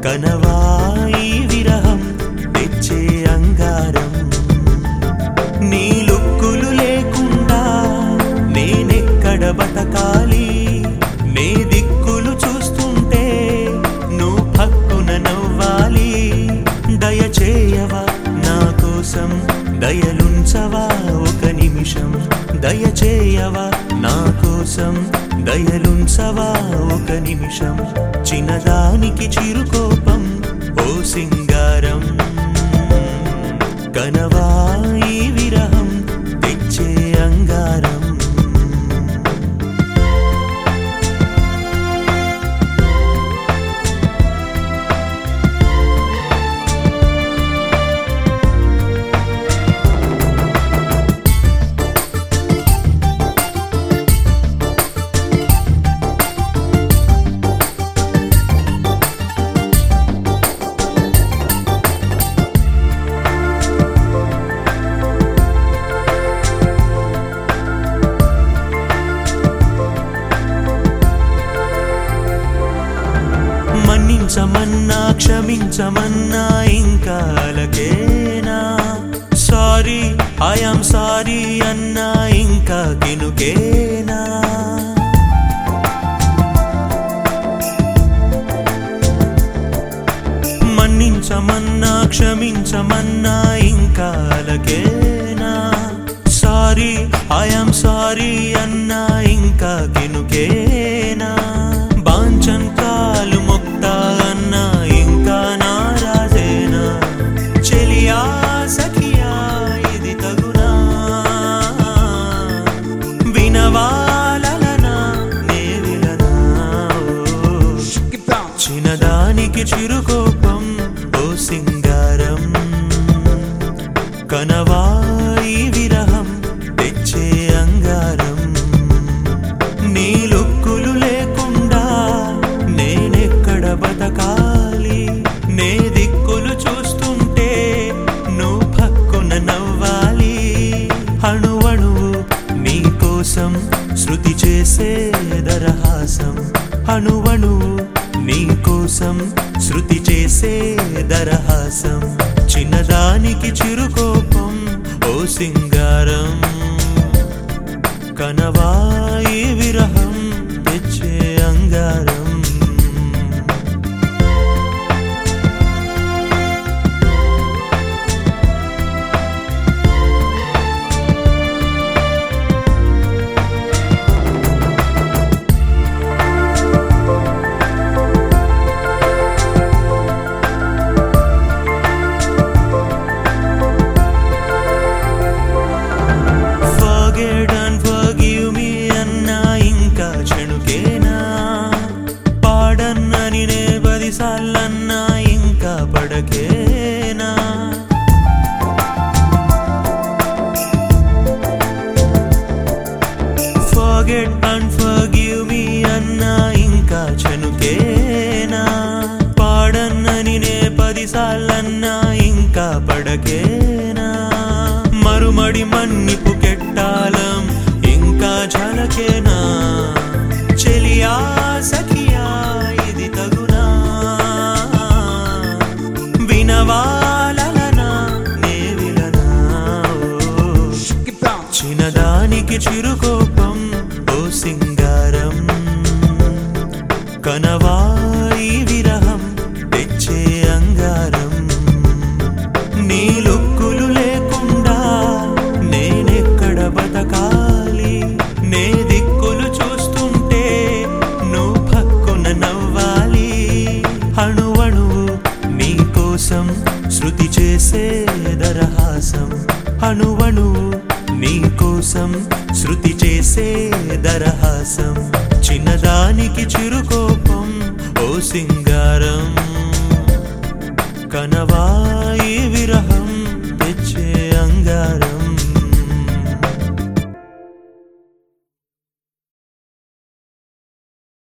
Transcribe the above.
కనవాయి విరహం తెచ్చే అంగారం నీ లుక్కులు లేకుండా నేనెక్కడ బతకాలి నే దిక్కులు చూస్తుంటే నువ్వు పక్కున నవ్వాలి దయచేయవా నా కోసం దయలుంచవా ఒక నిమిషం దయచేయవా నా కోసం దయలుంచవా ఒక నిమిషం చిన్నదానికి చిరుకోపం ఓ సింగారం కనవాయి విరహం తెచ్చే అంగారం మన్నించమన్నా క్షమించమన్నా ఇంకా అలకేనా సారీ ఐయామ్ సారీ అన్నా ఇంకా కినుకేనా మన్నించమన్నా క్షమించమన్నా ఇంకా అలకేనా సారీ ఐయామ్ సారీ అన్నా ఇంకా కినుకేనా బాంచన్ కాలు మొక్తా అన్నా ఇంకా నారాజేనా చెలియా సఖియా ఇది తగునా వినవాలనా నే విలనా చిన్నదానికి చిరుకోపం ఓ సింగారం కనవాయి విరహం తెచ్చే అంగారం నీ లుక్కులు లేకుండా నేనెక్కడ బతకాలి నే దిక్కులు చూస్తుంటే నువ్వు పక్కున నవ్వాలి అణువణువు నీ కోసం శృతి చేసే దరహాసం అణువణువు నీ కోసం శృతి చేసే దరహాసం చిన్నదానికి చిరుకోపం ఓ సింగారం కనవాయి విరహం తెచ్చే అంగారం సాలన్నా ఇంకా పడకేనా ఫర్గెట్ అండ్ ఫర్గివ్ మీ అన్నా ఇంకా చనుకేనా పాడన్నని నే 10 సార్లన్నా ఇంకా పడకేనా మరుమడి మన్నిపు కెట్టాలం ఇంకా ఝలకేనా చెలియా సఖియా ఇది తగునా వినవాలనా నే విలనా చిన్నదానికి చిరుకోపం ఓ సింగారం కనవాయి విరహం తెచ్చే అంగారం నీ లుక్కులు లేకుండా నేనెక్కడ బతకాలి నే దిక్కులు చూస్తుంటే నువ్వు పక్కున నవ్వాలి అణువణువు నీ కోసం శృతి చేసే దరహాసం అణువణువు నీ కోసం శృతి చేసే దరహాసం చిన్నదానికి చిరుకోపం ఓ సింగారం కనవాయి విరహం తెచ్చే అంగారం